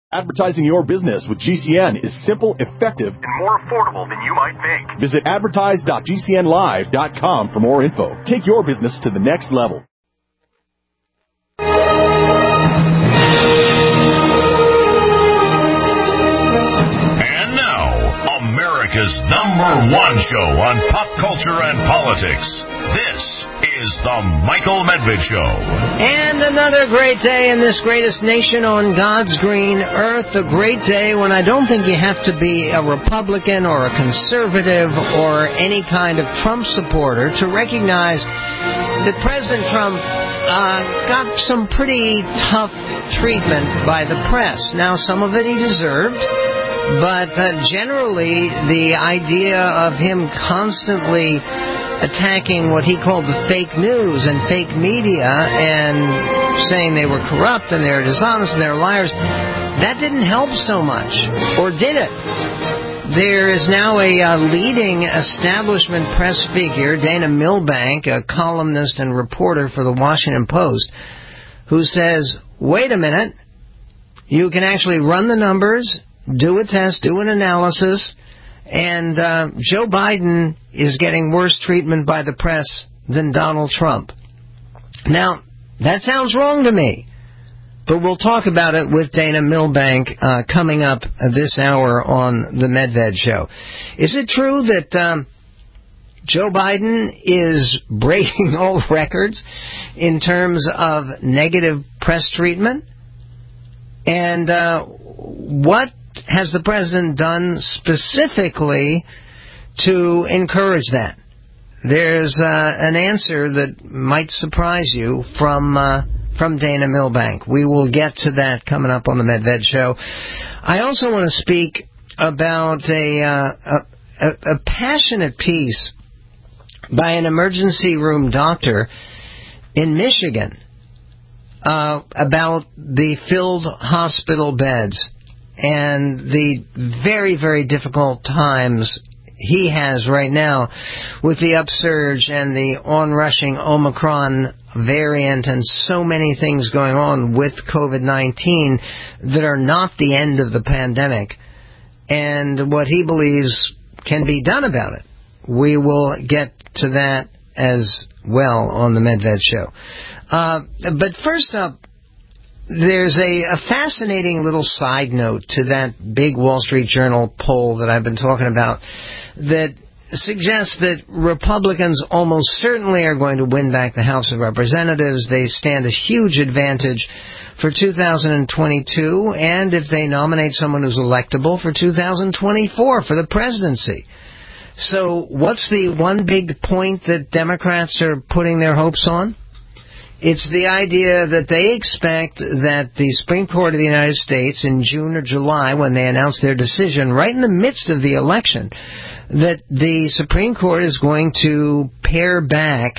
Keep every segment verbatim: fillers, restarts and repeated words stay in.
Advertising your business with G C N is simple, effective, and more affordable than you might think. Visit advertise dot g c n live dot com for more info. Take your business to the next level. And now, America's number one show on pop culture and politics. This is the Michael Medved Show. And another great day in this greatest nation on God's green earth. A great day when I don't think you have to be a Republican or a conservative or any kind of Trump supporter to recognize that President Trump uh, got some pretty tough treatment by the press. Now, some of it he deserved. But uh, generally, the idea of him constantly attacking what he called the fake news and fake media and saying they were corrupt and they were dishonest and they were liars, that didn't help so much. Or did it? There is now a uh, leading establishment press figure, Dana Milbank, a columnist and reporter for the Washington Post, who says, wait a minute, you can actually run the numbers, do a test, do an analysis, and uh, Joe Biden is getting worse treatment by the press than Donald Trump. Now, that sounds wrong to me, but we'll talk about it with Dana Milbank uh, coming up this hour on the Medved Show. Is it true that um, Joe Biden is breaking all records in terms of negative press treatment? And uh, what has the president done specifically to encourage that? There's uh, an answer that might surprise you from uh, from Dana Milbank. We will get to that coming up on the Medved Show. I also want to speak about a, uh, a, a passionate piece by an emergency room doctor in Michigan uh, about the filled hospital beds and the very, very difficult times he has right now with the upsurge and the onrushing Omicron variant and so many things going on with COVID nineteen that are not the end of the pandemic, and what he believes can be done about it. We will get to that as well on the Medved Show. Uh, but first up, there's a, a fascinating little side note to that big Wall Street Journal poll that I've been talking about that suggests that Republicans almost certainly are going to win back the House of Representatives. They stand a huge advantage for two thousand twenty-two, and if they nominate someone who's electable, for two thousand twenty-four for the presidency. So what's the one big point that Democrats are putting their hopes on? It's the idea that they expect that the Supreme Court of the United States in June or July, when they announce their decision, right in the midst of the election, that the Supreme Court is going to pare back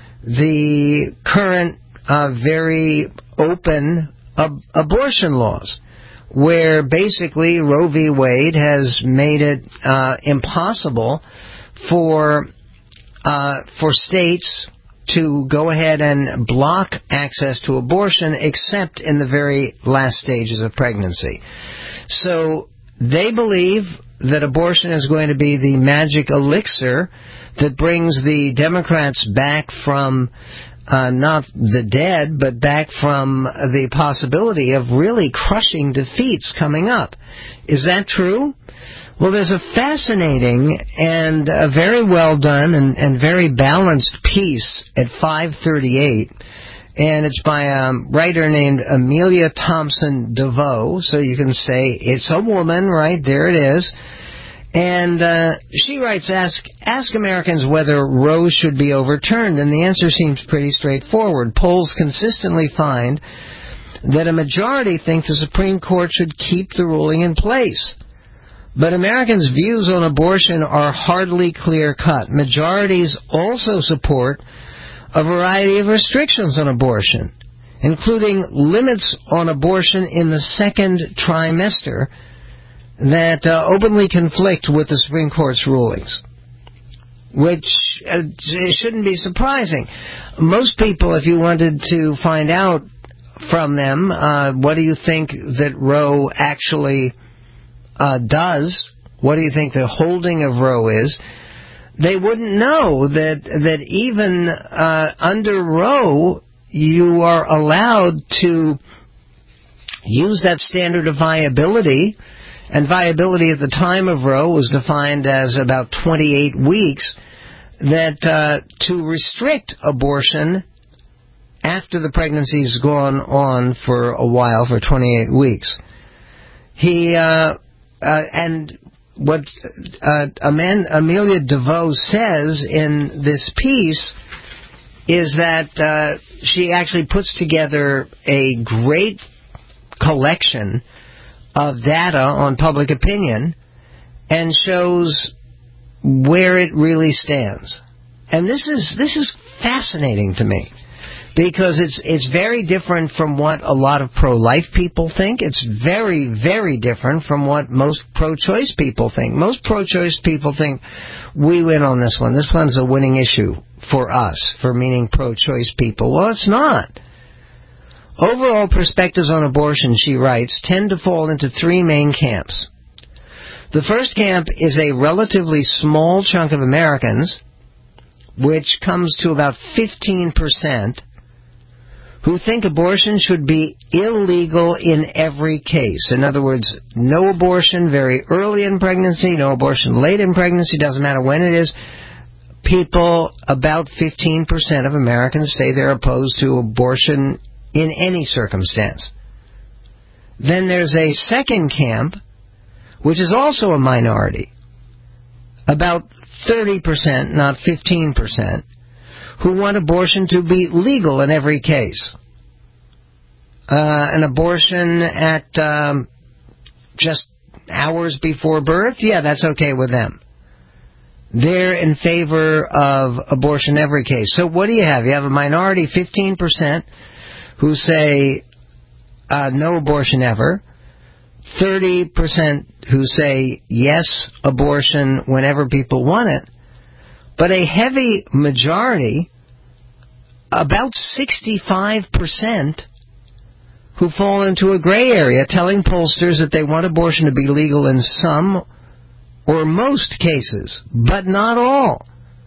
the current uh, very open ab- abortion laws, where basically Roe v. Wade has made it uh, impossible for uh, for states to go ahead and block access to abortion except in the very last stages of pregnancy. So they believe that abortion is going to be the magic elixir that brings the Democrats back from uh, not the dead, but back from the possibility of really crushing defeats coming up. Is that true? Well, there's a fascinating and a very well done and, and very balanced piece at five thirty-eight, and it's by a writer named Amelia Thompson DeVoe, so you can say it's a woman, right? There it is. And uh, she writes, ask, ask Americans whether Roe should be overturned, and the answer seems pretty straightforward. Polls consistently find that a majority think the Supreme Court should keep the ruling in place. But Americans' views on abortion are hardly clear-cut. Majorities also support a variety of restrictions on abortion, including limits on abortion in the second trimester that uh, openly conflict with the Supreme Court's rulings, which uh, shouldn't be surprising. Most people, if you wanted to find out from them, uh, what do you think that Roe actually uh, does? What do you think the holding of Roe is? They wouldn't know that that even uh, under Roe, you are allowed to use that standard of viability, and viability at the time of Roe was defined as about twenty-eight weeks, that uh, to restrict abortion after the pregnancy's gone on for a while, for twenty-eight weeks. He, uh, uh, and what uh, Amelia DeVoe says in this piece is that uh, she actually puts together a great collection of data on public opinion and shows where it really stands. And this is this is fascinating to me, because it's it's very different from what a lot of pro-life people think. It's very, very different from what most pro-choice people think. Most pro-choice people think we win on this one. This one's a winning issue for us, for meaning pro-choice people. Well, it's not. Overall perspectives on abortion, she writes, tend to fall into three main camps. The first camp is a relatively small chunk of Americans, which comes to about fifteen percent, who think abortion should be illegal in every case. In other words, no abortion very early in pregnancy, no abortion late in pregnancy, doesn't matter when it is. People, about fifteen percent of Americans say they're opposed to abortion in any circumstance. Then there's a second camp, which is also a minority, about thirty percent, not fifteen percent, who want abortion to be legal in every case. Uh, an abortion at um, just hours before birth, yeah, that's okay with them. They're in favor of abortion in every case. So what do you have? You have a minority, fifteen percent, who say uh, no abortion ever, thirty percent who say yes, abortion whenever people want it, but a heavy majority, about sixty-five percent, who fall into a gray area, telling pollsters that they want abortion to be legal in some or most cases, but not all.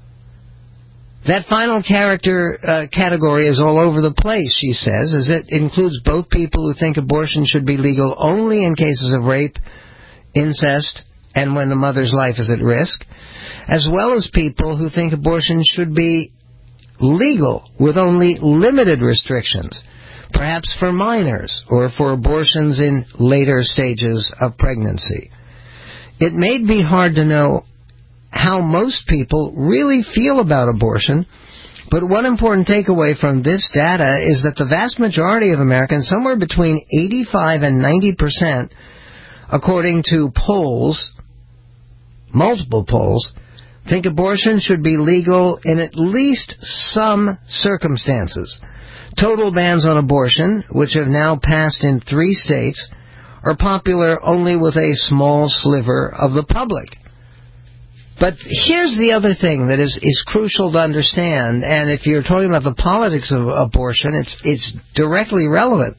That final character uh, category is all over the place, she says, as it includes both people who think abortion should be legal only in cases of rape, incest, and when the mother's life is at risk, as well as people who think abortion should be legal with only limited restrictions, perhaps for minors or for abortions in later stages of pregnancy. It may be hard to know how most people really feel about abortion, but one important takeaway from this data is that the vast majority of Americans, somewhere between eighty-five and ninety percent, according to polls, multiple polls, think abortion should be legal in at least some circumstances. Total bans on abortion, which have now passed in three states, are popular only with a small sliver of the public. But here's the other thing that is, is crucial to understand, and if you're talking about the politics of abortion, it's it's directly relevant.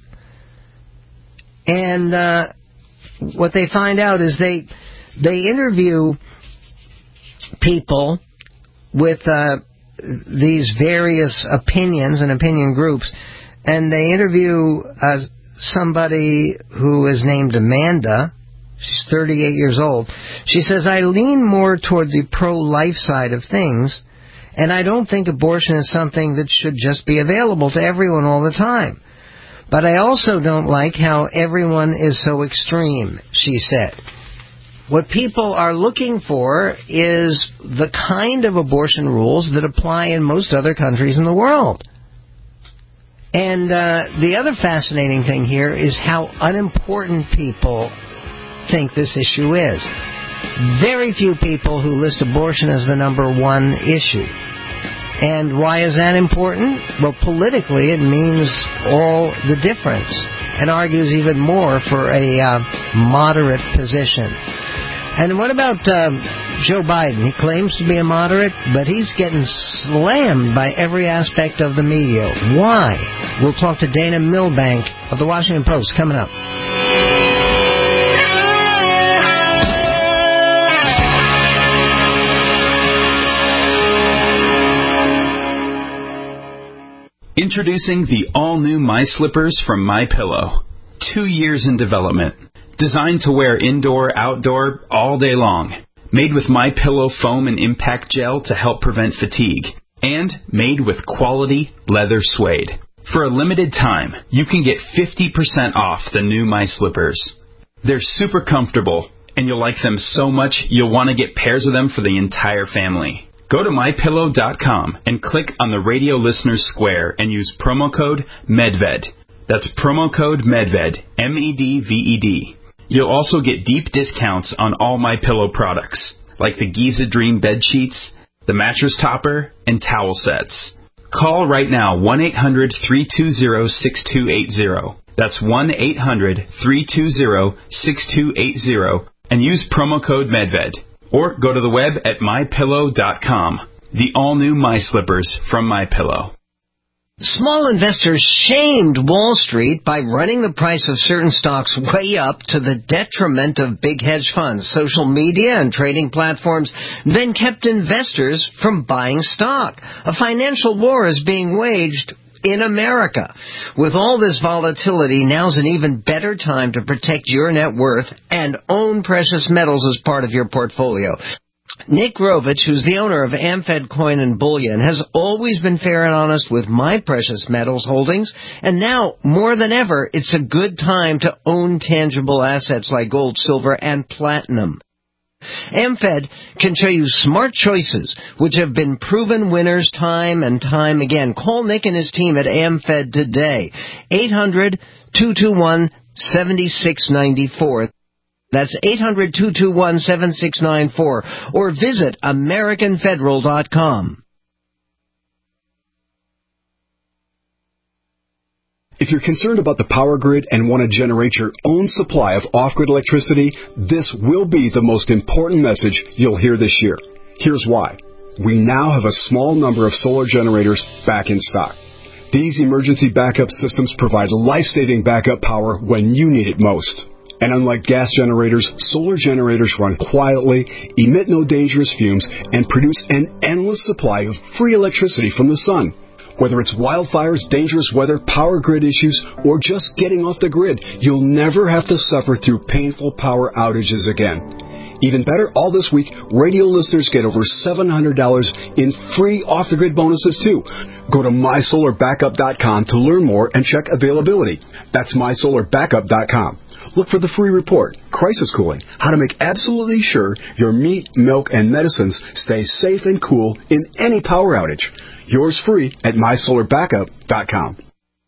And uh, what they find out is they they interview people with uh, these various opinions and opinion groups, and they interview uh, somebody who is named Amanda. She's thirty-eight years old. She says, I lean more toward the pro-life side of things, and I don't think abortion is something that should just be available to everyone all the time. But I also don't like how everyone is so extreme, she said. What people are looking for is the kind of abortion rules that apply in most other countries in the world. And uh, the other fascinating thing here is how unimportant people think this issue is. Very few people who list abortion as the number one issue. And why is that important? Well, politically, it means all the difference and argues even more for a uh, moderate position. And what about uh, Joe Biden. He claims to be a moderate, but he's getting slammed by every aspect of the media. Why? We'll talk to Dana Milbank of the Washington Post coming up. Introducing the all-new My Slippers from MyPillow. Two years in development. Designed to wear indoor, outdoor, all day long. Made with MyPillow foam and impact gel to help prevent fatigue. And made with quality leather suede. For a limited time, you can get fifty percent off the new My Slippers. They're super comfortable, and you'll like them so much you'll want to get pairs of them for the entire family. Go to my pillow dot com and click on the radio listeners square and use promo code MEDVED. That's promo code MEDVED, M E D V E D. You'll also get deep discounts on all MyPillow products, like the Giza Dream bed sheets, the mattress topper, and towel sets. Call right now, one eight hundred three two zero six two eight zero. That's one eight hundred three two zero six two eight zero, and use promo code MEDVED. Or go to the web at my pillow dot com. The all-new My Slippers from MyPillow. Small investors shamed Wall Street by running the price of certain stocks way up to the detriment of big hedge funds. Social media and trading platforms then kept investors from buying stock. A financial war is being waged in America. With all this volatility, now's an even better time to protect your net worth and own precious metals as part of your portfolio. Nick Rovich, who's the owner of AmFed Coin and Bullion, has always been fair and honest with my precious metals holdings, and now, more than ever, it's a good time to own tangible assets like gold, silver, and platinum. AmFed can show you smart choices which have been proven winners time and time again. Call Nick and his team at AmFed today. eight hundred two two one seven six nine four. That's eight hundred two two one seven six nine four. Or visit American Federal dot com. If you're concerned about the power grid and want to generate your own supply of off-grid electricity, this will be the most important message you'll hear this year. Here's why. We now have a small number of solar generators back in stock. These emergency backup systems provide life-saving backup power when you need it most. And unlike gas generators, solar generators run quietly, emit no dangerous fumes, and produce an endless supply of free electricity from the sun. Whether it's wildfires, dangerous weather, power grid issues, or just getting off the grid, you'll never have to suffer through painful power outages again. Even better, all this week, radio listeners get over seven hundred dollars in free off-the-grid bonuses, too. Go to my solar backup dot com to learn more and check availability. That's my solar backup dot com. Look for the free report, Crisis Cooling, how to make absolutely sure your meat, milk, and medicines stay safe and cool in any power outage. Yours free at my solar backup dot com.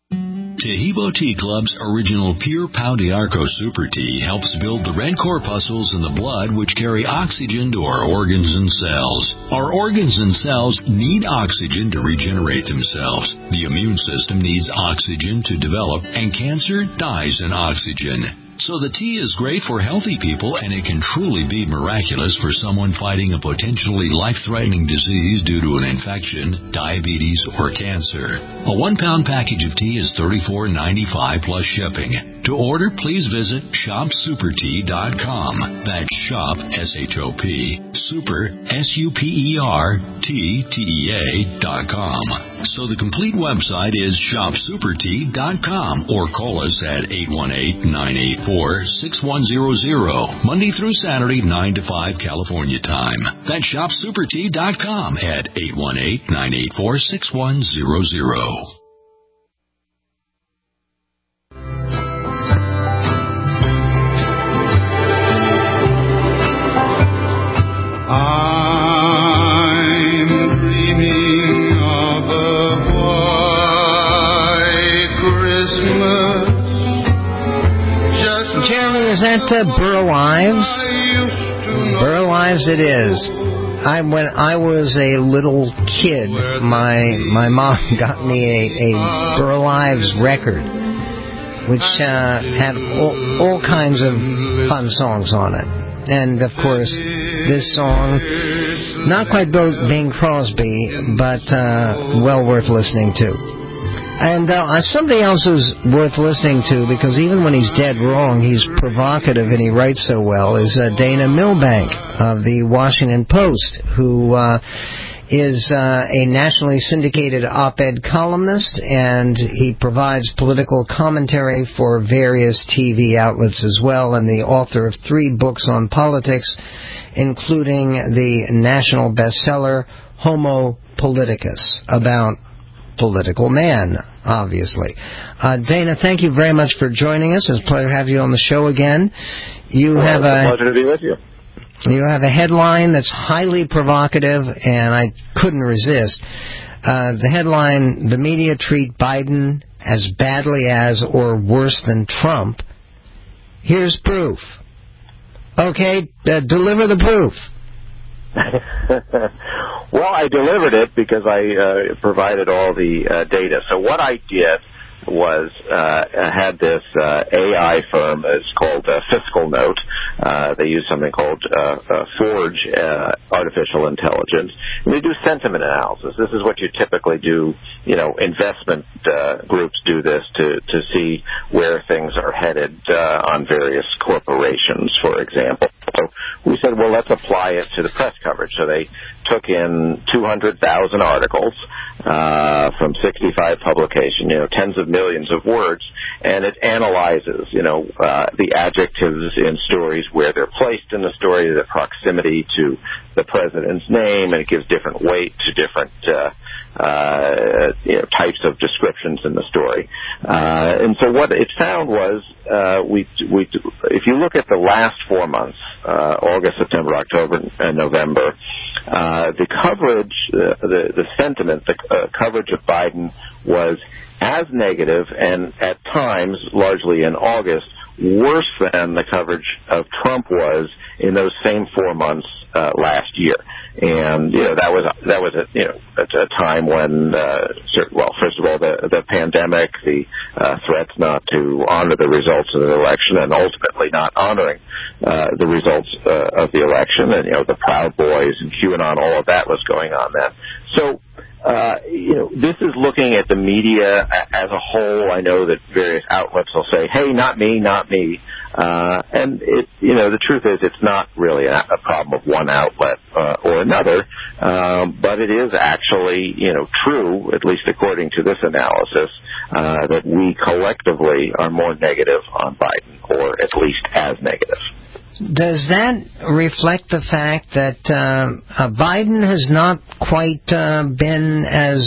Tahibo Tea Club's original Pure Pau d'Arco Super Tea helps build the red corpuscles in the blood which carry oxygen to our organs and cells. Our organs and cells need oxygen to regenerate themselves. The immune system needs oxygen to develop, and cancer dies in oxygen. So the tea is great for healthy people, and it can truly be miraculous for someone fighting a potentially life-threatening disease due to an infection, diabetes, or cancer. A one-pound package of tea is thirty-four ninety-five plus shipping. To order, please visit shop super tea dot com. That's shop, S H O P, super, S U P E R, T, T E A, dot com. So the complete website is shop super tea dot com, or call us at eight one eight, nine eight four, six one zero zero, Monday through Saturday, nine to five California time. That's shop super tea dot com at eight one eight, nine eight four, six one zero zero. Is that uh, Burl Ives? Burl Ives it is. I when I was a little kid, my my mom got me a, a Burl Ives record, which uh, had all, all kinds of fun songs on it. And, of course, this song. Not quite Bing Crosby, but uh, well worth listening to. And uh, somebody else who's worth listening to, because even when he's dead wrong, he's provocative and he writes so well, is uh, Dana Milbank of the Washington Post, who uh, is uh, a nationally syndicated op-ed columnist, and he provides political commentary for various T V outlets as well, and the author of three books on politics, including the national bestseller Homo Politicus, about political man, obviously. Uh, Dana, thank you very much for joining us. It's a pleasure to have you on the show again. You well, have a, a pleasure to be with you. You have a headline that's highly provocative, and I couldn't resist. Uh, the headline, "The media treat Biden as badly as or worse than Trump. Here's proof." Okay, uh, deliver the proof. Well, I delivered it because I uh, provided all the uh, data. So what I did was uh, had this uh, A I firm. It's called uh, Fiscal Note. Uh, they use something called uh, uh, Forge uh, Artificial Intelligence. And they do sentiment analysis. This is what you typically do. You know, investment uh, groups do this to to see where things are headed uh, on various corporations, for example. So we said, well, let's apply it to the press coverage. So they took in two hundred thousand articles uh, from sixty-five publications, you know, tens of millions of words, and it analyzes, you know, uh, the adjectives in stories, where they're placed in the story, the proximity to the president's name, and it gives different weight to different uh, uh, you know, types of descriptions in the story. Uh, and so what it found was, uh, we, we, if you look at the last four months, uh, August, September, October, and November, uh, the coverage, uh, the, the sentiment, the uh, coverage of Biden was as negative, and at times, largely in August, worse than the coverage of Trump was in those same four months uh, last year. And you know that was that was a you know at a time when uh, well, first of all, the the pandemic, the uh, threats not to honor the results of the election, and ultimately not honoring uh, the results uh, of the election, and you know the Proud Boys and QAnon, all of that was going on then. So. Uh, you know, this is looking at the media as a whole. I know that various outlets will say, hey, not me, not me. Uh, and, it, you know, the truth is it's not really a, a problem of one outlet uh, or another, um, but it is actually, you know, true, at least according to this analysis, uh, that we collectively are more negative on Biden, or at least as negative. Does that reflect the fact that uh, uh, Biden has not quite uh, been as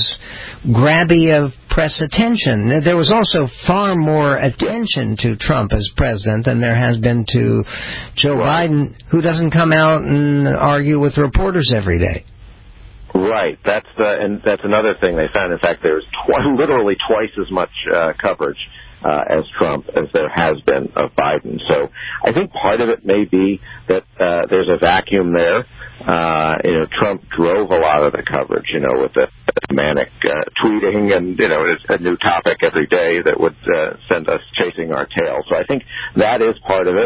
grabby of press attention? There was also far more attention to Trump as president than there has been to Joe right. Biden, who doesn't come out and argue with reporters every day. Right. That's the, and that's another thing they found. In fact, there's tw- literally twice as much uh, coverage Uh, as Trump as there has been of Biden. So I think part of it may be that uh, there's a vacuum there. Uh, you know, Trump drove a lot of the coverage, you know, with the, the manic uh, tweeting and, you know, it's a new topic every day that would uh, send us chasing our tail. So I think that is part of it.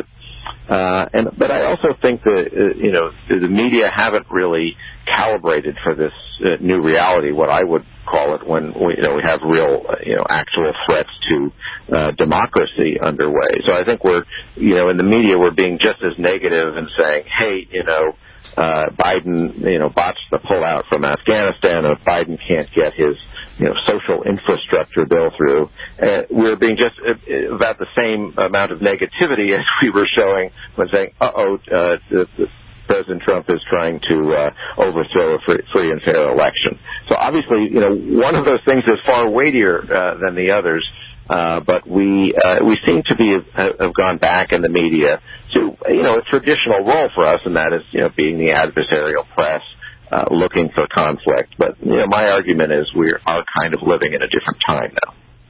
Uh, and but I also think that, uh, you know, the media haven't really calibrated for this uh, new reality, what I would call it, when we, you know, we have real, uh, you know, actual threats to uh, democracy underway. So I think we're, you know, in the media, we're being just as negative and saying, hey, you know, uh, Biden, you know, botched the pullout from Afghanistan, or Biden can't get his, you know, social infrastructure bill through. Uh, we're being just uh, about the same amount of negativity as we were showing when saying, uh-oh, uh, the, the President Trump is trying to uh, overthrow a free, free and fair election. So obviously, you know, one of those things is far weightier uh, than the others. Uh, but we uh, we seem to be have, have gone back in the media to, you know, a traditional role for us, and that is, you know, being the adversarial press, uh, looking for conflict. But you know, my argument is we are kind of living in a different time now.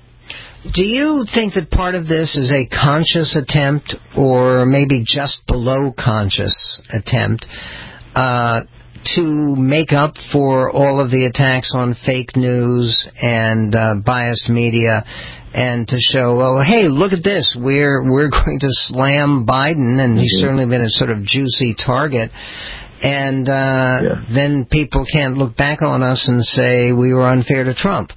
Do you think that part of this is a conscious attempt, or maybe just below conscious attempt, uh, to make up for all of the attacks on fake news and uh, biased media, and to show, well, hey, look at this, we're we're going to slam Biden, and mm-hmm. he's certainly been a sort of juicy target. And uh, yeah. then people can't look back on us and say we were unfair to Trump.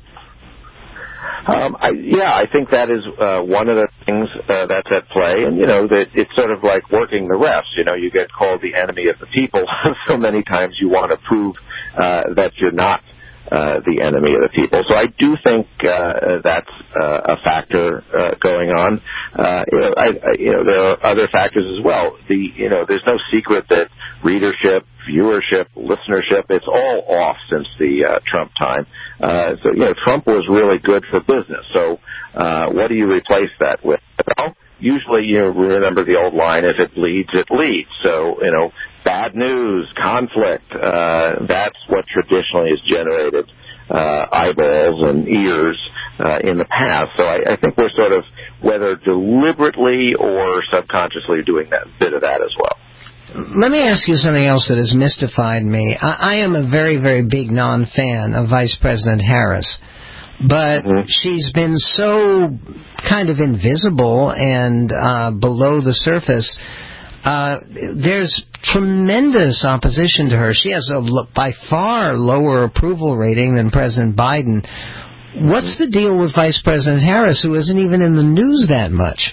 Um, I, yeah, I think that is uh, one of the things uh, that's at play, and you know that it's sort of like working the refs. You know, you get called the enemy of the people so many times. You want to prove uh, that you're not uh, the enemy of the people. So I do think uh, that's uh, a factor uh, going on. Uh, you know, I, I, you know, there are other factors as well. The you know, there's no secret that readership, viewership, listenership, it's all off since the uh, Trump time. Uh, so, you know, Trump was really good for business. So uh, what do you replace that with? Well, usually you remember the old line, if it bleeds, it leads. So, you know, bad news, conflict, uh, that's what traditionally has generated uh, eyeballs and ears uh, in the past. So I, I think we're sort of, whether deliberately or subconsciously, doing that bit of that as well. Let me ask you something else that has mystified me. I, I am a very, very big non-fan of Vice President Harris, but mm-hmm. she's been so kind of invisible and uh, below the surface. Uh, there's tremendous opposition to her. She has a by far lower approval rating than President Biden. What's the deal with Vice President Harris, who isn't even in the news that much?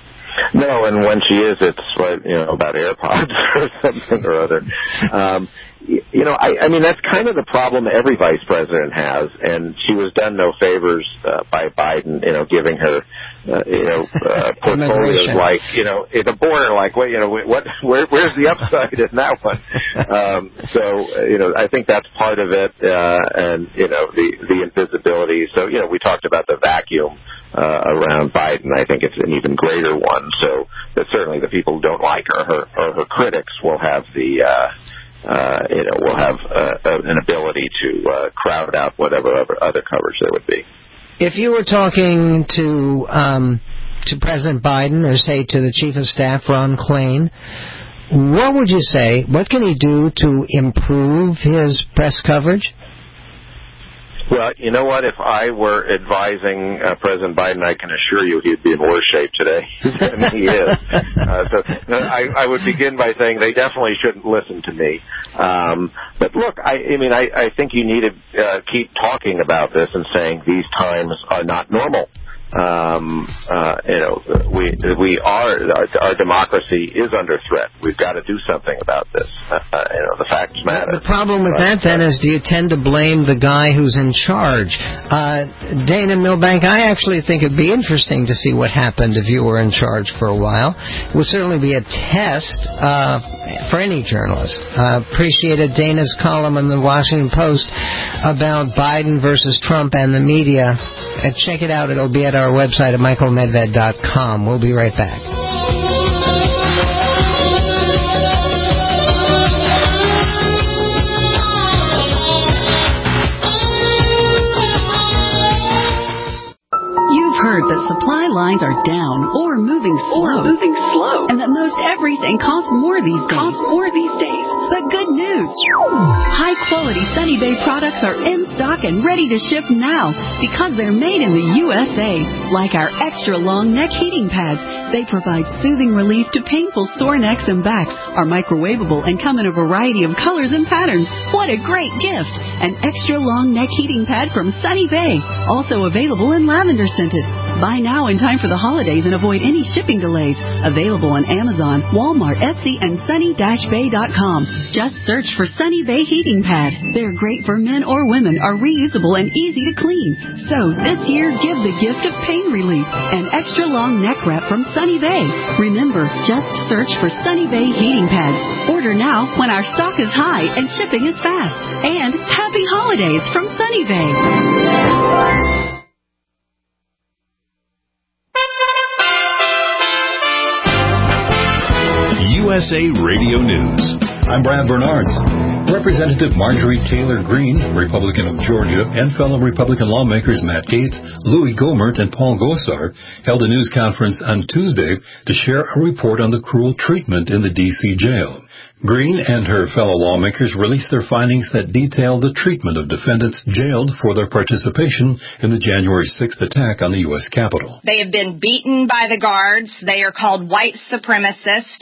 No, and when she is, it's like, you know, about AirPods or something or other. Um, you know, I, I mean, that's kind of the problem every vice president has, and she was done no favors uh, by Biden, you know, giving her, uh, you know, uh, portfolios like, you know, at the border, like, wait, you know, what, where, where's the upside in that one? Um, so, you know, I think that's part of it, uh, and, you know, the, the invisibility. So, you know, we talked about the vacuum Uh, around Biden. I think it's an even greater one. So that certainly the people who don't like her, her or her critics, will have the, uh, uh, you know, will have uh, an ability to uh, crowd out whatever other coverage there would be. If you were talking to um, to President Biden, or say to the Chief of Staff Ron Klain, what would you say? What can he do to improve his press coverage? Well, you know what? If I were advising uh, President Biden, I can assure you he'd be in worse shape today than he is. Uh, so I, I would begin by saying they definitely shouldn't listen to me. Um, but look, I, I mean, I, I think you need to uh, keep talking about this and saying these times are not normal. Um, uh, you know, we we are our, our democracy is under threat. We've got to do something about this. Uh, you know, the facts matter. The problem with that then is, do you tend to blame the guy who's in charge? Uh, Dana Milbank, I actually think it'd be interesting to see what happened if you were in charge for a while. It would certainly be a test uh, for any journalist. Uh, appreciated Dana's column in the Washington Post about Biden versus Trump and the media. Uh, check it out. It'll be at our website at michael medved dot com. We'll be right back. You've heard that supply lines are down or moving slow, or moving slow, and that most everything costs more these days. Costs more these days. But good news! High-quality Sunny Bay products are in stock and ready to ship now because they're made in the U S A. Like our extra-long neck heating pads, they provide soothing relief to painful sore necks and backs, are microwavable and come in a variety of colors and patterns. What a great gift! An extra-long neck heating pad from Sunny Bay, also available in lavender scented. Buy now in time for the holidays and avoid any shipping delays. Available on Amazon, Walmart, Etsy, and sunny dash bay dot com. Just search for Sunny Bay Heating Pad. They're great for men or women, are reusable and easy to clean. So this year, give the gift of pain relief. An extra long neck wrap from Sunny Bay. Remember, just search for Sunny Bay Heating Pads. Order now when our stock is high and shipping is fast. And happy holidays from Sunny Bay. U S A Radio News. I'm Brad Bernards. Representative Marjorie Taylor Greene, Republican of Georgia, and fellow Republican lawmakers Matt Gaetz, Louis Gohmert, and Paul Gosar held a news conference on Tuesday to share a report on the cruel treatment in the D C jail. Greene and her fellow lawmakers released their findings that detail the treatment of defendants jailed for their participation in the January sixth attack on the U S Capitol. They have been beaten by the guards. They are called white supremacists.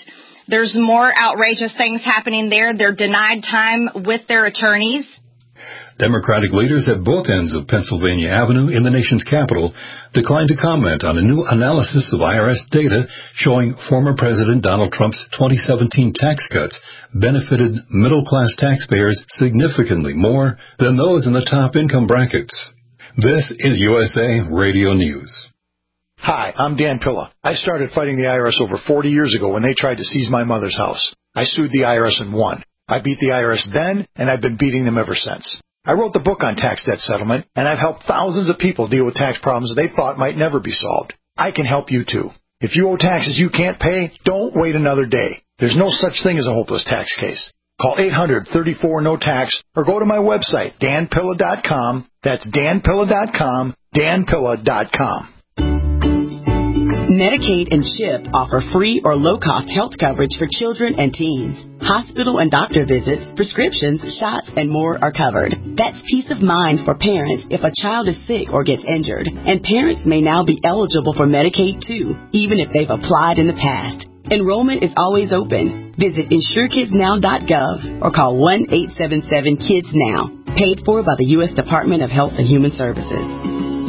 There's more outrageous things happening there. They're denied time with their attorneys. Democratic leaders at both ends of Pennsylvania Avenue in the nation's capital declined to comment on a new analysis of I R S data showing former President Donald Trump's twenty seventeen tax cuts benefited middle-class taxpayers significantly more than those in the top income brackets. This is U S A Radio News. Hi, I'm Dan Pilla. I started fighting the I R S over forty years ago when they tried to seize my mother's house. I sued the I R S and won. I beat the I R S then, and I've been beating them ever since. I wrote the book on tax debt settlement, and I've helped thousands of people deal with tax problems they thought might never be solved. I can help you, too. If you owe taxes you can't pay, don't wait another day. There's no such thing as a hopeless tax case. Call eight hundred, thirty-four, no tax or go to my website, dan pilla dot com. That's dan pilla dot com, dan pilla dot com. Medicaid and CHIP offer free or low-cost health coverage for children and teens. Hospital and doctor visits, prescriptions, shots, and more are covered. That's peace of mind for parents if a child is sick or gets injured. And parents may now be eligible for Medicaid, too, even if they've applied in the past. Enrollment is always open. Visit insure kids now dot gov or call one eight seven seven kids now. Paid for by the U S Department of Health and Human Services.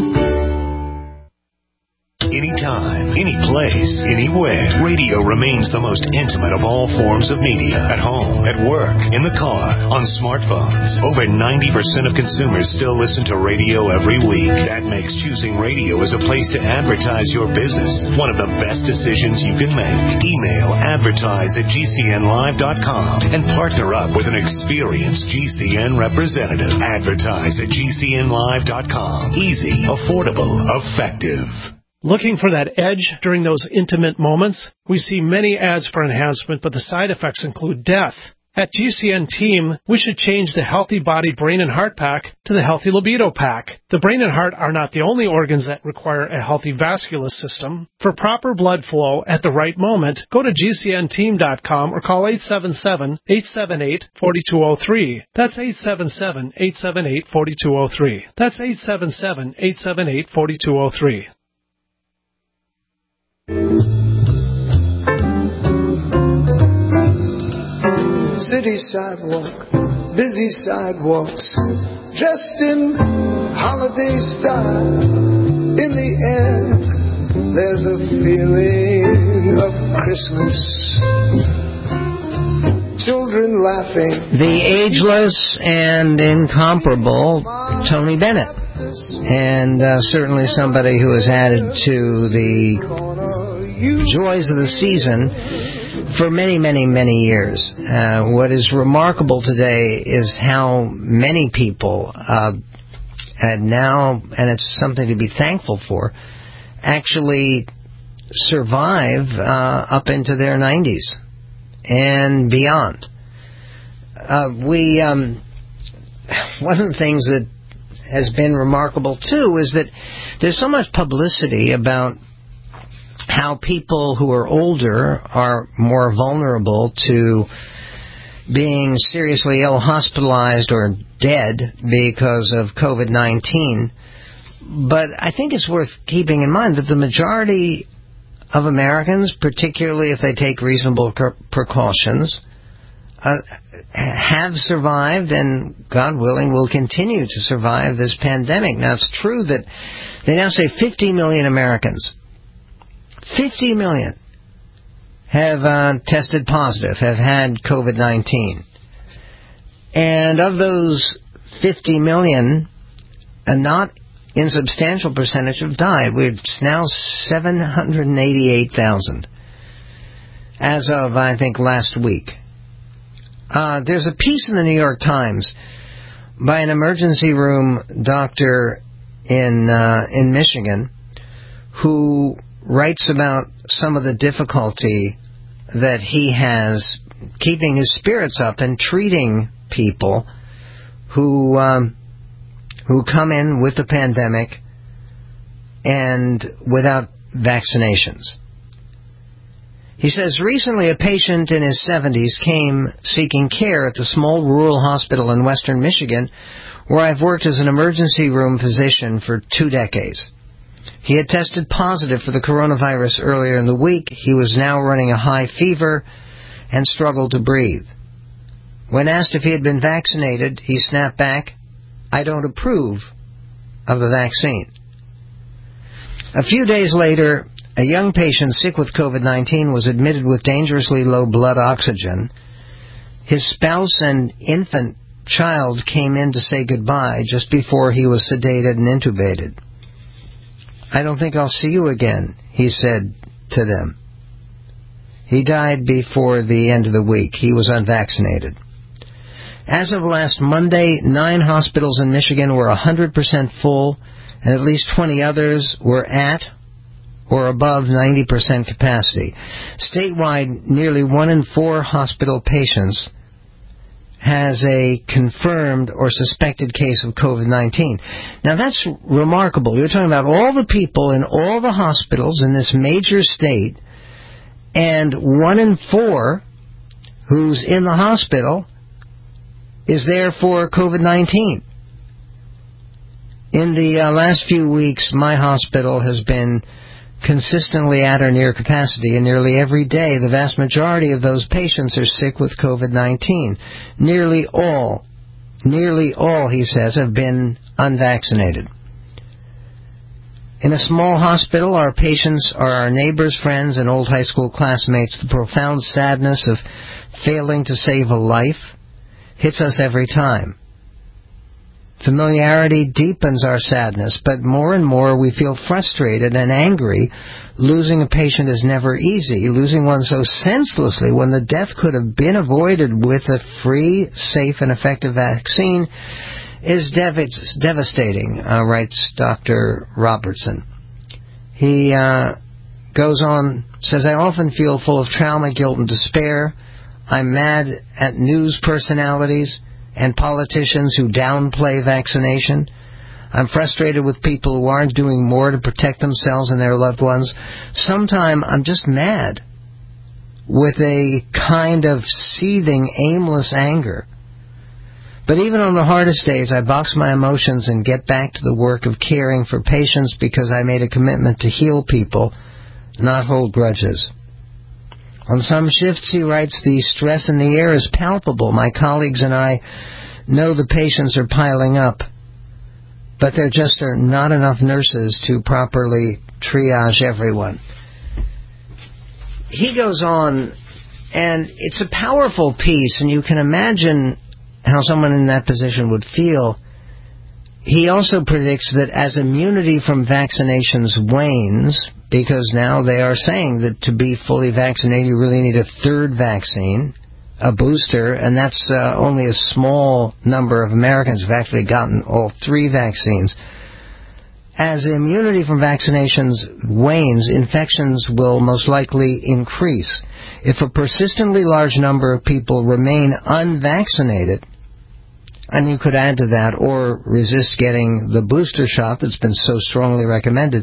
Anytime, any place, anywhere. Radio remains the most intimate of all forms of media. At home, at work, in the car, on smartphones. Over ninety percent of consumers still listen to radio every week. That makes choosing radio as a place to advertise your business one of the best decisions you can make. Email advertise at g c n live dot com and partner up with an experienced G C N representative. Advertise at g c n live dot com. Easy, affordable, effective. Looking for that edge during those intimate moments? We see many ads for enhancement, but the side effects include death. At G C N Team, we should change the Healthy Body Brain and Heart Pack to the Healthy Libido Pack. The brain and heart are not the only organs that require a healthy vascular system. For proper blood flow at the right moment, go to g c n team dot com or call eight seven seven, eight seven eight, four two zero three. That's eight seven seven, eight seven eight, four two zero three. That's eight seven seven, eight seven eight, four two zero three. City sidewalk, busy sidewalks, dressed in holiday style. In the air, there's a feeling of Christmas. Children laughing. The ageless and incomparable Tony Bennett. And uh, certainly somebody who has added to the joys of the season for many, many, many years. Uh, what is remarkable today is how many people uh, and now, and it's something to be thankful for, actually survive uh, up into their nineties and beyond. Uh, we, um, one of the things that has been remarkable, too, is that there's so much publicity about how people who are older are more vulnerable to being seriously ill, hospitalized, or dead because of covid nineteen. But I think it's worth keeping in mind that the majority of Americans, particularly if they take reasonable precautions, uh, have survived and, God willing, will continue to survive this pandemic. Now, it's true that they now say fifty million Americans, fifty million, have uh, tested positive, have had covid nineteen. And of those fifty million, a not insubstantial percentage have died. We're now seven hundred eighty-eight thousand as of, I think, last week. Uh, there's a piece in the New York Times by an emergency room doctor in uh, in Michigan who writes about some of the difficulty that he has keeping his spirits up and treating people who um, who come in with the pandemic and without vaccinations. He says, recently a patient in his seventies came seeking care at the small rural hospital in western Michigan, where I've worked as an emergency room physician for two decades. He had tested positive for the coronavirus earlier in the week. He was now running a high fever, and struggled to breathe. When asked if he had been vaccinated, he snapped back, "I don't approve of the vaccine." A few days later, a young patient sick with COVID nineteen was admitted with dangerously low blood oxygen. His spouse and infant child came in to say goodbye just before he was sedated and intubated. "I don't think I'll see you again," he said to them. He died before the end of the week. He was unvaccinated. As of last Monday, nine hospitals in Michigan were one hundred percent full, and at least twenty others were at or above ninety percent capacity. Statewide, nearly one in four hospital patients has a confirmed or suspected case of COVID nineteen. Now, that's remarkable. You're talking about all the people in all the hospitals in this major state, and one in four who's in the hospital is there for COVID nineteen. In the uh, last few weeks, my hospital has been consistently at or near capacity, and nearly every day the vast majority of those patients are sick with COVID nineteen. Nearly all, nearly all, he says, have been unvaccinated. In a small hospital, our patients are our neighbors, friends, and old high school classmates. The profound sadness of failing to save a life hits us every time. Familiarity deepens our sadness, but more and more we feel frustrated and angry. Losing a patient is never easy. Losing one so senselessly when the death could have been avoided with a free, safe, and effective vaccine is dev- devastating, uh, writes Doctor Robertson. He uh, goes on, says, "I often feel full of trauma, guilt, and despair. I'm mad at news personalities and politicians who downplay vaccination. I'm frustrated with people who aren't doing more to protect themselves and their loved ones. Sometimes I'm just mad with a kind of seething, aimless anger. But even on the hardest days, I box my emotions and get back to the work of caring for patients because I made a commitment to heal people, not hold grudges. On some shifts," he writes, "the stress in the air is palpable. My colleagues and I know the patients are piling up, but there just are not enough nurses to properly triage everyone." He goes on, and it's a powerful piece, and you can imagine how someone in that position would feel. He also predicts that as immunity from vaccinations wanes, because now they are saying that to be fully vaccinated you really need a third vaccine, a booster, and that's uh, only a small number of Americans have actually gotten all three vaccines. As immunity from vaccinations wanes, infections will most likely increase. If a persistently large number of people remain unvaccinated, and you could add to that, or resist getting the booster shot that's been so strongly recommended,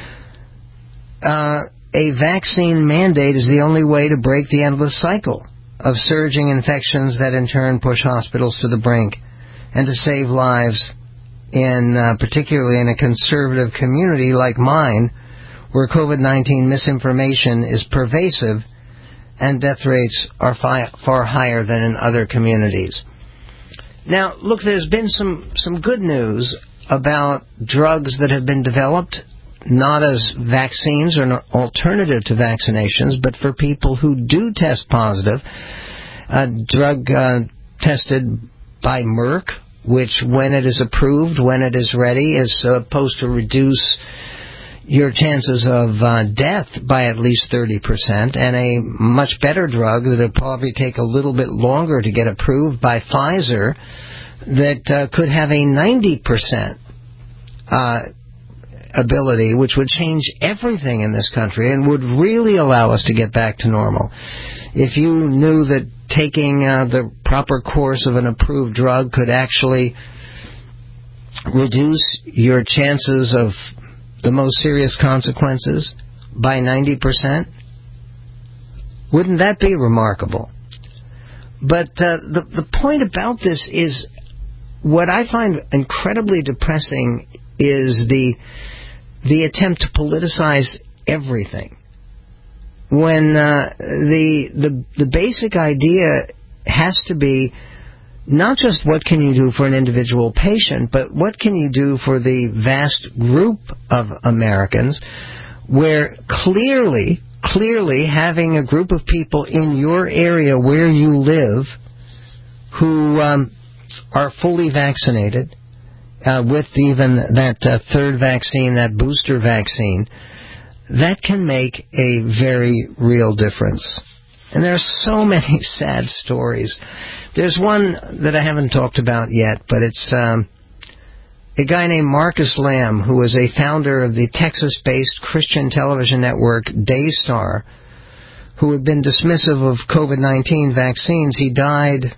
uh, a vaccine mandate is the only way to break the endless cycle of surging infections that in turn push hospitals to the brink, and to save lives, in uh, particularly in a conservative community like mine, where COVID nineteen misinformation is pervasive and death rates are fi- far higher than in other communities. Now, look, there's been some, some good news about drugs that have been developed, not as vaccines or an alternative to vaccinations, but for people who do test positive. A drug uh, tested by Merck, which when it is approved, when it is ready, is supposed to reduce your chances of uh, death by at least thirty percent, and a much better drug that would probably take a little bit longer to get approved by Pfizer that uh, could have a ninety percent uh, ability, which would change everything in this country and would really allow us to get back to normal. If you knew that taking uh, the proper course of an approved drug could actually reduce your chances of the most serious consequences by ninety percent, wouldn't that be remarkable? But uh, the, the point about this is, what I find incredibly depressing is the the attempt to politicize everything. when uh, the, the the basic idea has to be not just what can you do for an individual patient, but what can you do for the vast group of Americans where clearly, clearly having a group of people in your area where you live who um, are fully vaccinated uh, with even that uh, third vaccine, that booster vaccine, that can make a very real difference. And there are so many sad stories. There's one that I haven't talked about yet, but it's um, a guy named Marcus Lamb, who was a founder of the Texas-based Christian television network Daystar, who had been dismissive of COVID nineteen vaccines. He died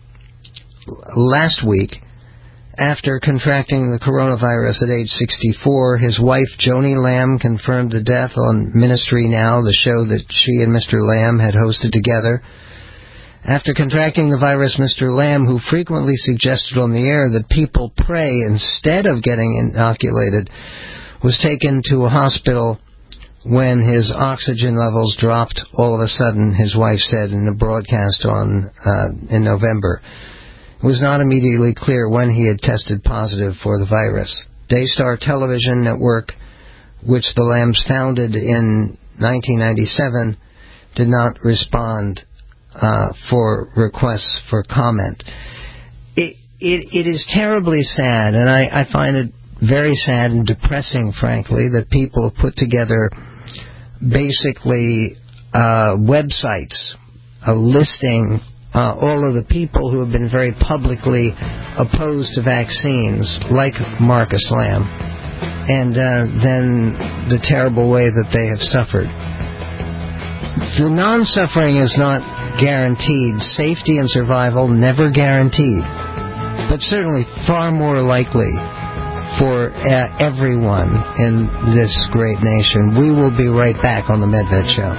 last week after contracting the coronavirus at age sixty-four. His wife, Joni Lamb, confirmed the death on Ministry Now, the show that she and Mister Lamb had hosted together. After contracting the virus, Mister Lamb, who frequently suggested on the air that people pray instead of getting inoculated, was taken to a hospital when his oxygen levels dropped all of a sudden, his wife said in a broadcast on uh, in November. It was not immediately clear when he had tested positive for the virus. Daystar Television Network, which the Lambs founded in nineteen ninety-seven, did not respond uh, for requests for comment. It, it, it is terribly sad, and I, I find it very sad and depressing, frankly, that people have put together basically uh, websites, a listing Uh, all of the people who have been very publicly opposed to vaccines, like Marcus Lamb, and uh, then the terrible way that they have suffered. The non-suffering is not guaranteed. Safety and survival never guaranteed, but certainly far more likely for uh, everyone in this great nation. We will be right back on the Medved Show.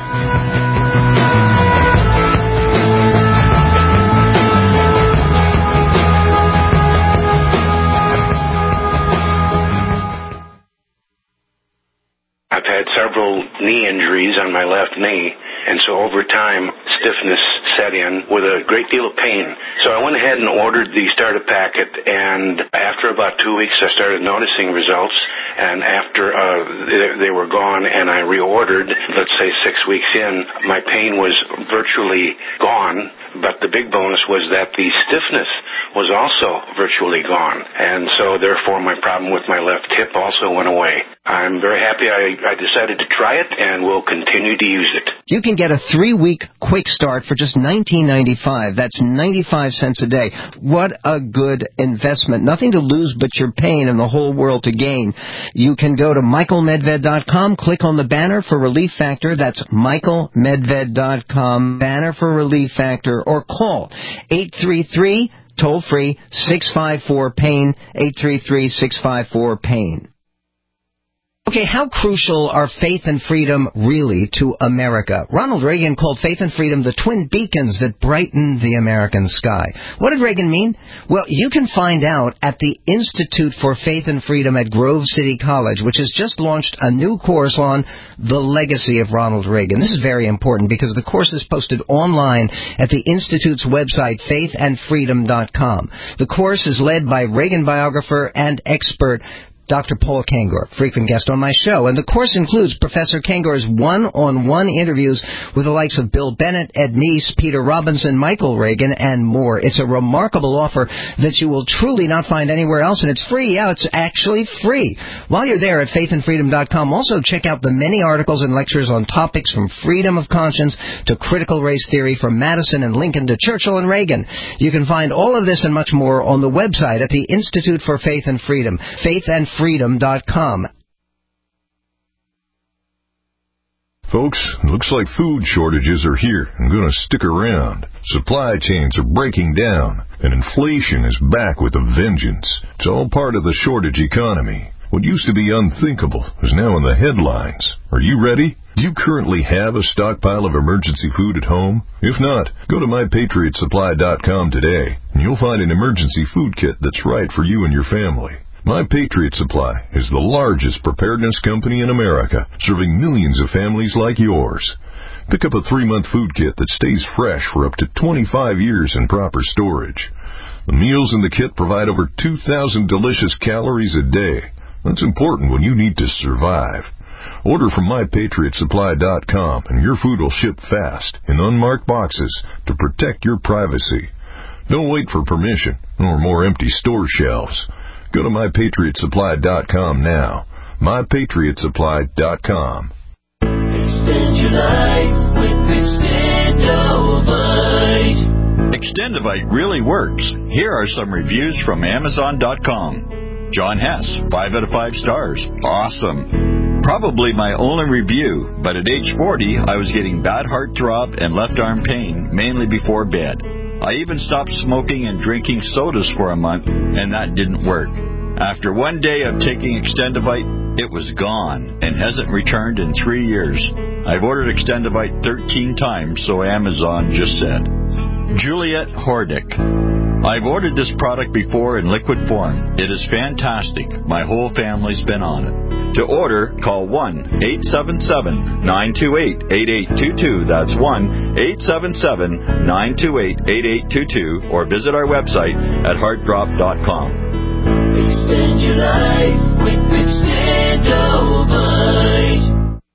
Several knee injuries on my left knee, and so over time stiffness set in with a great deal of pain. So I went ahead and ordered the starter packet, and after about two weeks I started noticing results, and after uh, they, they were gone and I reordered, let's say six weeks in, my pain was virtually gone, but the big bonus was that the stiffness was also virtually gone, and so therefore my problem with my left hip also went away. I'm very happy I, I decided to try it, and will continue to use it. You can get a three-week quick start for just nineteen ninety-five. That's ninety-five cents a day. What a good investment. Nothing to lose but your pain and the whole world to gain. You can go to michael medved dot com, click on the banner for Relief Factor. That's michael medved dot com, banner for Relief Factor, or call eight three three, toll-free, six five four, pain, eight three three, six five four, pain. Okay, how crucial are faith and freedom really to America? Ronald Reagan called faith and freedom the twin beacons that brighten the American sky. What did Reagan mean? Well, you can find out at the Institute for Faith and Freedom at Grove City College, which has just launched a new course on the legacy of Ronald Reagan. This is very important because the course is posted online at the Institute's website, faith and freedom dot com. The course is led by Reagan biographer and expert Doctor Paul Kengor, frequent guest on my show, and the course includes Professor Kengor's one-on-one interviews with the likes of Bill Bennett, Ed Neese, Peter Robinson, Michael Reagan, and more. It's a remarkable offer that you will truly not find anywhere else, and it's free. Yeah, it's actually free. While you're there at faith and freedom dot com, also check out the many articles and lectures on topics from freedom of conscience to critical race theory, from Madison and Lincoln to Churchill and Reagan. You can find all of this and much more on the website at the Institute for Faith and Freedom, faith and freedom dot com. Folks, looks like food shortages are here and going to stick around. Supply chains are breaking down, and inflation is back with a vengeance. It's all part of the shortage economy. What used to be unthinkable is now in the headlines. Are you ready? Do you currently have a stockpile of emergency food at home? If not, go to my patriot supply dot com today, and you'll find an emergency food kit that's right for you and your family. My Patriot Supply is the largest preparedness company in America, serving millions of families like yours. Pick up a three-month food kit that stays fresh for up to twenty-five years in proper storage. The meals in the kit provide over two thousand delicious calories a day. That's important when you need to survive. Order from my patriot supply dot com and your food will ship fast in unmarked boxes to protect your privacy. Don't wait for permission or more empty store shelves. Go to my patriot supply dot com now. my patriot supply dot com. Extend your life with Extendovite. Extendovite really works. Here are some reviews from Amazon dot com. John Hess, five out of five stars. Awesome. Probably my only review, but at age forty, I was getting bad heart throb and left arm pain, mainly before bed. I even stopped smoking and drinking sodas for a month, and that didn't work. After one day of taking Extendovite, it was gone and hasn't returned in three years. I've ordered Extendovite thirteen times, so Amazon just said. Juliet Hordick. I've ordered this product before in liquid form. It is fantastic. My whole family's been on it. To order, call one eight seven seven, nine two eight, eight eight two two. That's one eight seven seven, nine two eight, eight eight two two, or visit our website at heart drop dot com. Extend your life with Extendovite.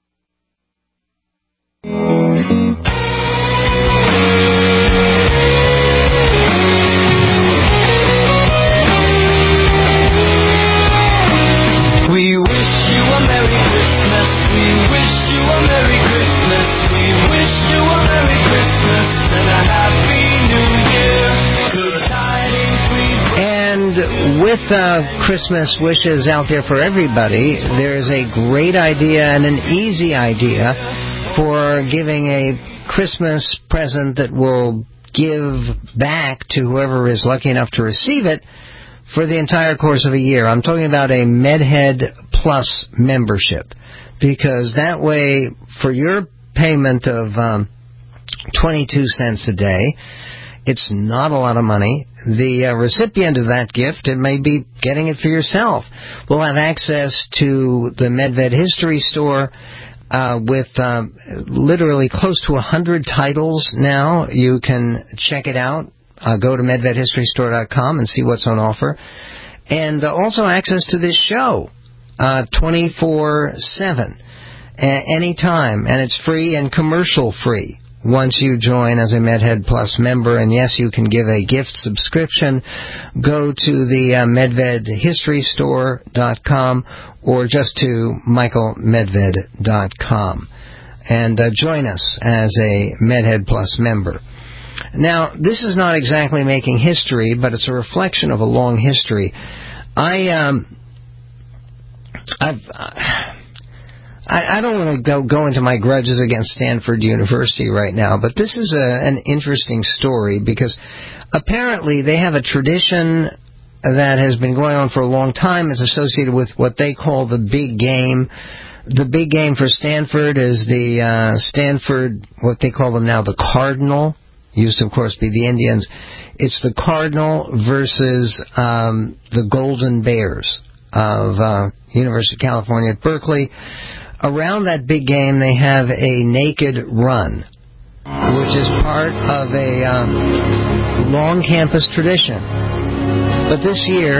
We wish you a Merry Christmas. We wish you a Merry Christmas. We wish you a Merry Christmas and a Happy New Year. Good tidings we bring. And with uh, Christmas wishes out there for everybody, there's a great idea and an easy idea for giving a Christmas present that will give back to whoever is lucky enough to receive it for the entire course of a year. I'm talking about a MedHead Plus membership, because that way, for your payment of um, twenty-two cents a day, it's not a lot of money. The uh, recipient of that gift, it may be getting it for yourself, will have access to the MedVed History Store uh, with uh, literally close to one hundred titles now. You can check it out. Uh, go to medved history store dot com and see what's on offer. And uh, also access to this show uh, twenty-four seven, a- anytime. And it's free and commercial free once you join as a MedHead Plus member. And yes, you can give a gift subscription. Go to the uh, medved history store dot com or just to michael medved dot com and uh, join us as a MedHead Plus member. Now, this is not exactly making history, but it's a reflection of a long history. I um, I've, I, I don't want to go, go into my grudges against Stanford University right now, but this is a, an interesting story because apparently they have a tradition that has been going on for a long time. It's associated with what they call the big game. The big game for Stanford is the uh, Stanford, what they call them now, the Cardinal. Used to, of course, be the Indians. It's the Cardinal versus um, the Golden Bears of uh, University of California at Berkeley. Around that big game, they have a naked run, which is part of a uh, long campus tradition. But this year,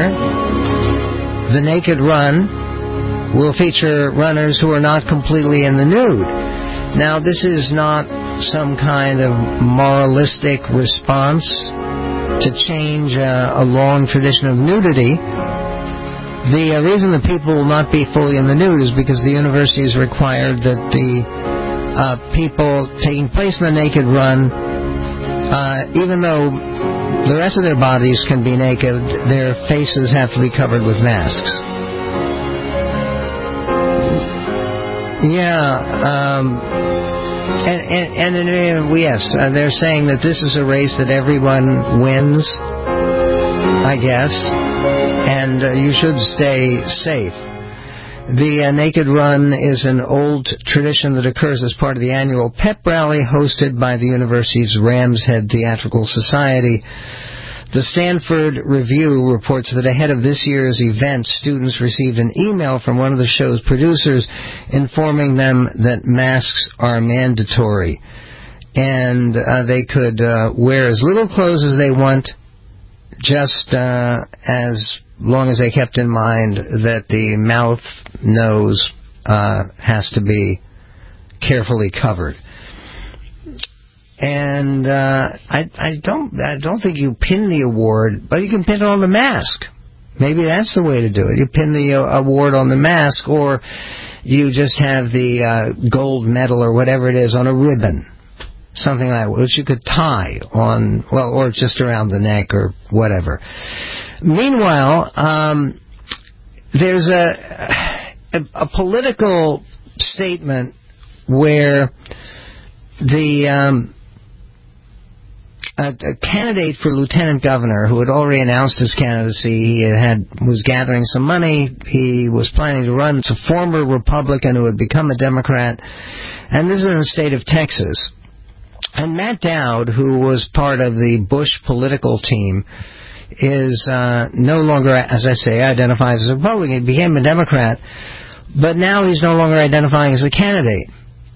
the naked run will feature runners who are not completely in the nude. Now, this is not some kind of moralistic response to change uh, a long tradition of nudity. The uh, reason that people will not be fully in the nude is because the university has required that the uh, people taking place in the naked run, uh, even though the rest of their bodies can be naked, their faces have to be covered with masks. Yeah, um, and, and, and uh, yes, uh, they're saying that this is a race that everyone wins, I guess, and uh, you should stay safe. The uh, Naked Run is an old tradition that occurs as part of the annual pep rally hosted by the university's Ram's Head Theatrical Society. The Stanford Review reports that ahead of this year's event, students received an email from one of the show's producers informing them that masks are mandatory. And uh, they could uh, wear as little clothes as they want, just uh, as long as they kept in mind that the mouth, nose uh, has to be carefully covered. And uh, I, I don't, I don't think you pin the award, but you can pin it on the mask. Maybe that's the way to do it. You pin the uh, award on the mask, or you just have the uh, gold medal or whatever it is on a ribbon, something like that, which you could tie on, well, or just around the neck or whatever. Meanwhile, um, there's a, a a political statement where the um, A, a candidate for lieutenant governor who had already announced his candidacy, he had was gathering some money, he was planning to run. It's a former Republican who had become a Democrat, and this is in the state of Texas. And Matt Dowd, who was part of the Bush political team, is uh, no longer, as I say, identifies as a Republican. He became a Democrat, but now he's no longer identifying as a candidate.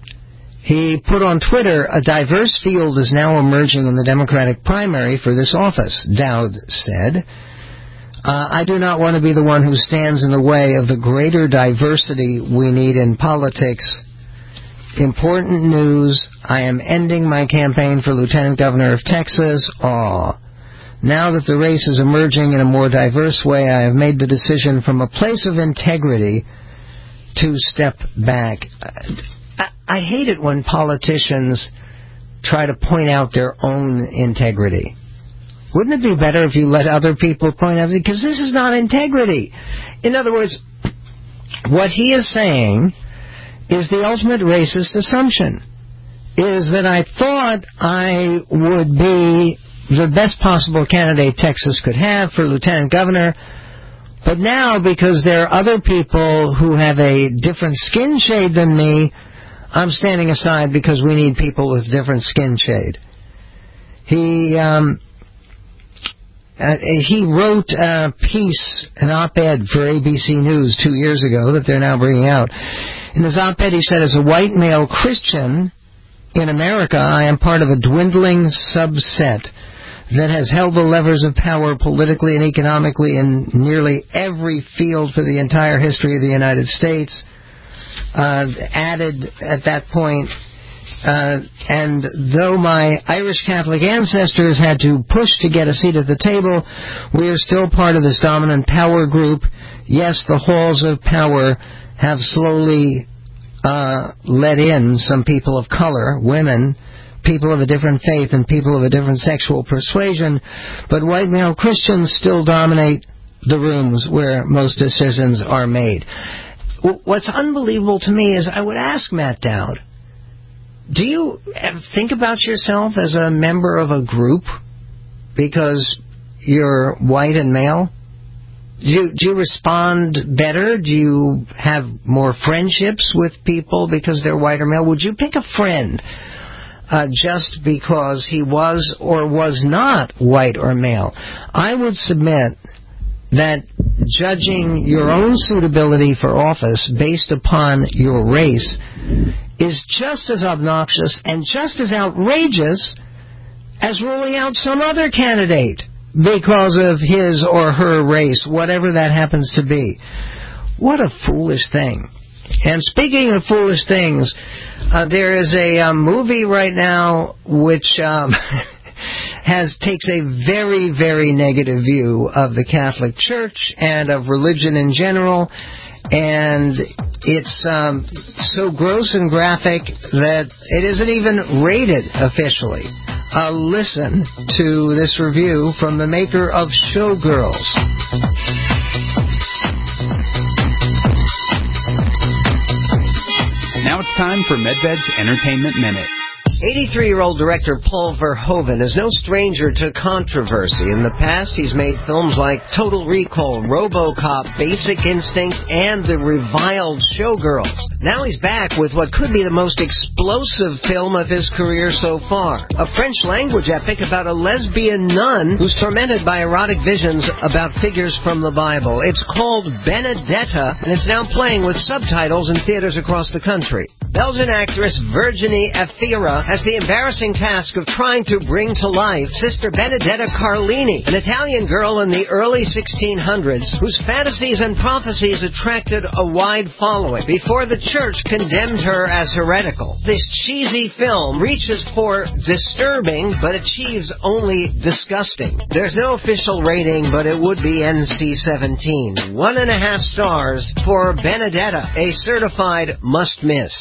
He put on Twitter, a diverse field is now emerging in the Democratic primary for this office, Dowd said. Uh, I do not want to be the one who stands in the way of the greater diversity we need in politics. Important news, I am ending my campaign for Lieutenant Governor of Texas. Aw. Now that the race is emerging in a more diverse way, I have made the decision from a place of integrity to step back. I, I hate it when politicians try to point out their own integrity. Wouldn't it be better if you let other people point out? Because this is not integrity. In other words, what he is saying is the ultimate racist assumption, is that I thought I would be the best possible candidate Texas could have for lieutenant governor, but now, because there are other people who have a different skin shade than me, I'm standing aside because we need people with different skin shade. He um, uh, he wrote a piece, an op-ed for A B C News two years ago that they're now bringing out. In his op-ed, he said, as a white male Christian in America, I am part of a dwindling subset that has held the levers of power politically and economically in nearly every field for the entire history of the United States. Uh, added at that point, uh, and though my Irish Catholic ancestors had to push to get a seat at the table, we are still part of this dominant power group. Yes, the halls of power have slowly uh, let in some people of color, women, people of a different faith, and people of a different sexual persuasion, but white male Christians still dominate the rooms where most decisions are made. What's unbelievable to me is I would ask Matt Dowd, do you think about yourself as a member of a group because you're white and male? Do you, do you respond better? Do you have more friendships with people because they're white or male? Would you pick a friend uh, just because he was or was not white or male? I would submit that judging your own suitability for office based upon your race is just as obnoxious and just as outrageous as ruling out some other candidate because of his or her race, whatever that happens to be. What a foolish thing. And speaking of foolish things, uh, there is a uh, movie right now which um, has takes a very, very negative view of the Catholic Church and of religion in general, and it's um, so gross and graphic that it isn't even rated officially. Uh, listen to this review from the maker of Showgirls. Now it's time for MedVed's Entertainment Minute. eighty-three-year-old director Paul Verhoeven is no stranger to controversy. In the past, he's made films like Total Recall, RoboCop, Basic Instinct, and the reviled Showgirls. Now he's back with what could be the most explosive film of his career so far. A French-language epic about a lesbian nun who's tormented by erotic visions about figures from the Bible. It's called Benedetta, and it's now playing with subtitles in theaters across the country. Belgian actress Virginie Efira has the embarrassing task of trying to bring to life Sister Benedetta Carlini, an Italian girl in the early sixteen hundreds whose fantasies and prophecies attracted a wide following before the church condemned her as heretical. This cheesy film reaches for disturbing but achieves only disgusting. There's no official rating, but it would be N C seventeen. One and a half stars for Benedetta, a certified must-miss.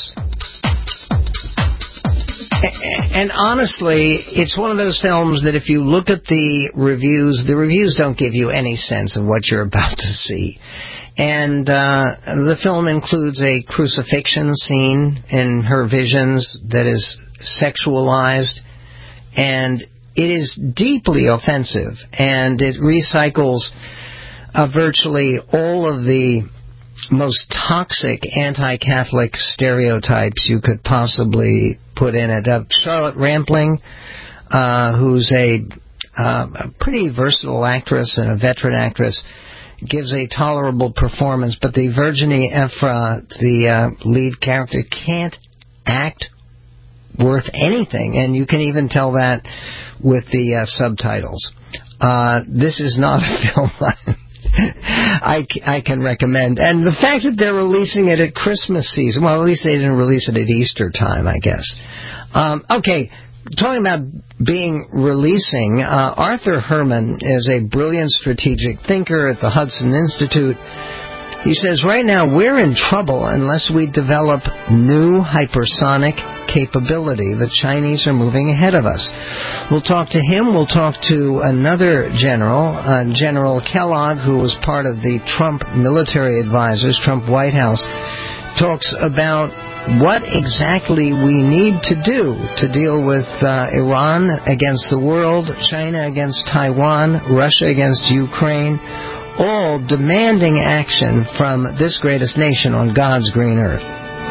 And honestly, it's one of those films that if you look at the reviews, the reviews don't give you any sense of what you're about to see. And uh, the film includes a crucifixion scene in her visions that is sexualized, and it is deeply offensive, and it recycles uh, virtually all of the most toxic anti-Catholic stereotypes you could possibly put in it. Uh, Charlotte Rampling, uh, who's a, uh, a pretty versatile actress and a veteran actress, gives a tolerable performance, but the Virginie Efira, the uh, lead character, can't act worth anything, and you can even tell that with the uh, subtitles. Uh, this is not a film I, I can recommend. And the fact that they're releasing it at Christmas season, well, at least they didn't release it at Easter time, I guess. Um, okay, talking about being releasing, uh, Arthur Herman is a brilliant strategic thinker at the Hudson Institute. He says, right now we're in trouble unless we develop new hypersonic capability. The Chinese are moving ahead of us. We'll talk to him. We'll talk to another general, uh, General Kellogg, who was part of the Trump military advisors, Trump White House, talks about what exactly we need to do to deal with uh, Iran against the world, China against Taiwan, Russia against Ukraine, all demanding action from this greatest nation on God's green earth.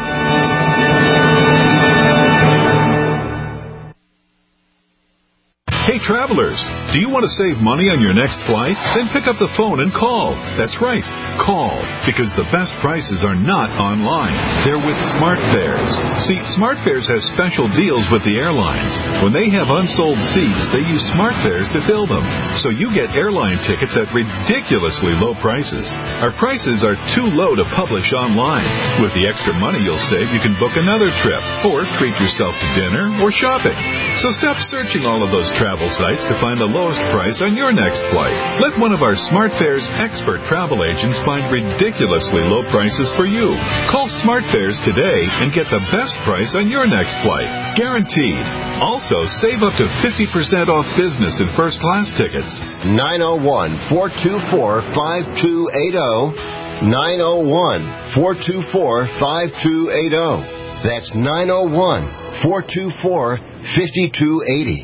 Hey travelers, do you want to save money on your next flight? Then pick up the phone and call. That's right, call, because the best prices are not online. They're with SmartFares. See, SmartFares has special deals with the airlines. When they have unsold seats, they use SmartFares to fill them. So you get airline tickets at ridiculously low prices. Our prices are too low to publish online. With the extra money you'll save, you can book another trip or treat yourself to dinner or shopping. So stop searching all of those travel sites to find the lowest price on your next flight. Let one of our SmartFares expert travel agents find ridiculously low prices for you. Call SmartFares today and get the best price on your next flight. Guaranteed. Also, save up to fifty percent off business and first class tickets. nine oh one, four two four, five two eight oh. nine oh one, four two four, five two eight oh. That's nine oh one, four two four, five two eight oh.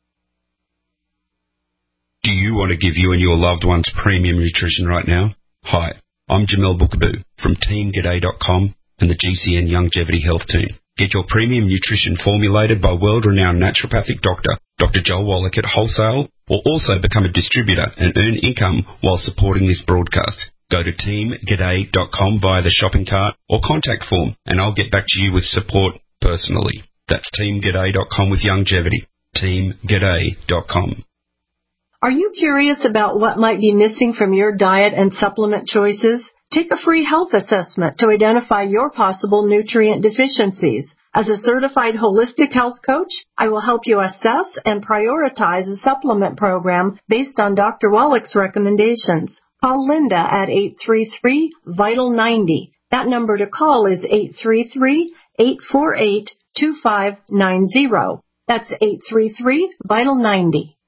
Do you want to give you and your loved ones premium nutrition right now? Hi, I'm Jamel Bookaboo from Team G'day dot com and the G C N Longevity Health Team. Get your premium nutrition formulated by world-renowned naturopathic doctor, Doctor Joel Wallach at wholesale, or also become a distributor and earn income while supporting this broadcast. Go to Team G'day dot com via the shopping cart or contact form, and I'll get back to you with support personally. That's Team G'day dot com with Longevity. Team G'day dot com. Are you curious about what might be missing from your diet and supplement choices? Take a free health assessment to identify your possible nutrient deficiencies. As a certified holistic health coach, I will help you assess and prioritize a supplement program based on Doctor Wallach's recommendations. Call Linda at eight three three, vital ninety. That number to call is eight three three, eight four eight, two five nine zero. That's eight three three, vital ninety.